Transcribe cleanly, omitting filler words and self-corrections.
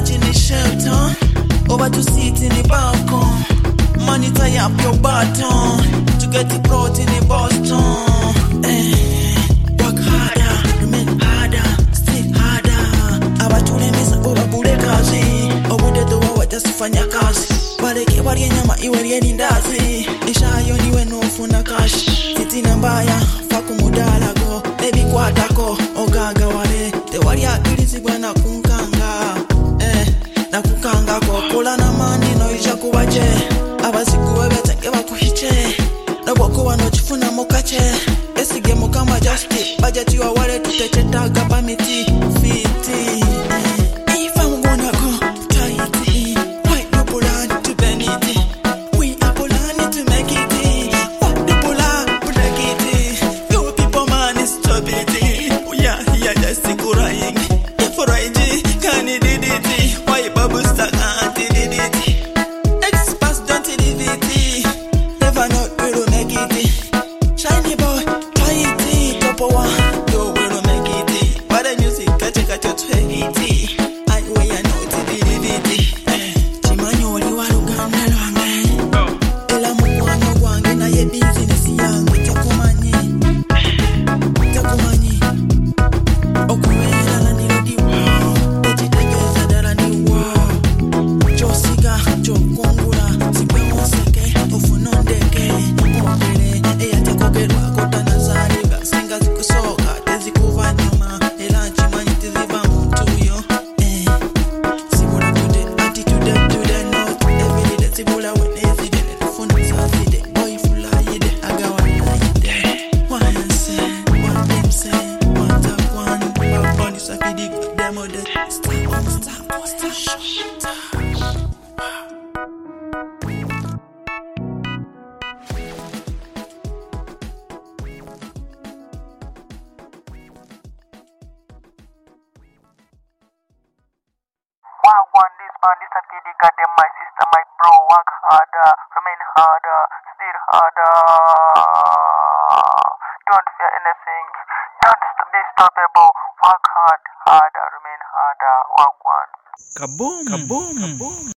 imagine a shelter. Over to sit in the balcony. Money tie up your button to get the plot in the Boston. Work harder, remain harder, stay harder. Abaturemeza obabule kazi. Obudedo wawe tasifanya kazi. Bareke wali nyama iwe lieni ndazi. Ishayo niwe nofuna cash. Sitina mbaya, faku mudalago. Baby kwatako, ogaga wale. Te wali akirizibwa na kunkanga. Na kukanga kokola na mani no isha kubaje. Abasikuwe betenge bakuhiche. Noboko wano chifuna mokache. Esige mukama justi. Budget you aware tutecheta gabamiti. Fiti. If I'm gonna go tighty. Why no pull to benity? We are pulling to make it. What the pull break it. You people man is stop it. We are here just crying. For IG can it did it. Why bubble stuck and did it. Experts don't did it. Never not will make it. Shiny boy, try it. Top one, you will make it. But the music catch your 20. I way I know to did it. Timanyoli waluganda lwange. Ela mukwano gwange na ye business yange takumanyi. Takumanyi. Okuwera la nirodi wow. Echitegeza dala ni wow. Chosiga, chokongula. Sikwe monseke, ofunondeke. Mwakele, eya tekogerwa kota nazariga. Singa zikusoka, tezikuva nyuma. Ela chimanyi teziva mtuyo. Sibula today, attitude today, not every day. Sibula wenezi de, tufuna sazide. Boy fula yide, agawa na yide. What I say, what them say, what I want. Baboni sapidi, demo de. Stop. Wagwan, this man, this a kid, goddamn my sister, my bro, work harder, remain harder, still harder. Don't fear anything, don't be stoppable, work hard, harder, remain harder, wagwan. Kaboom.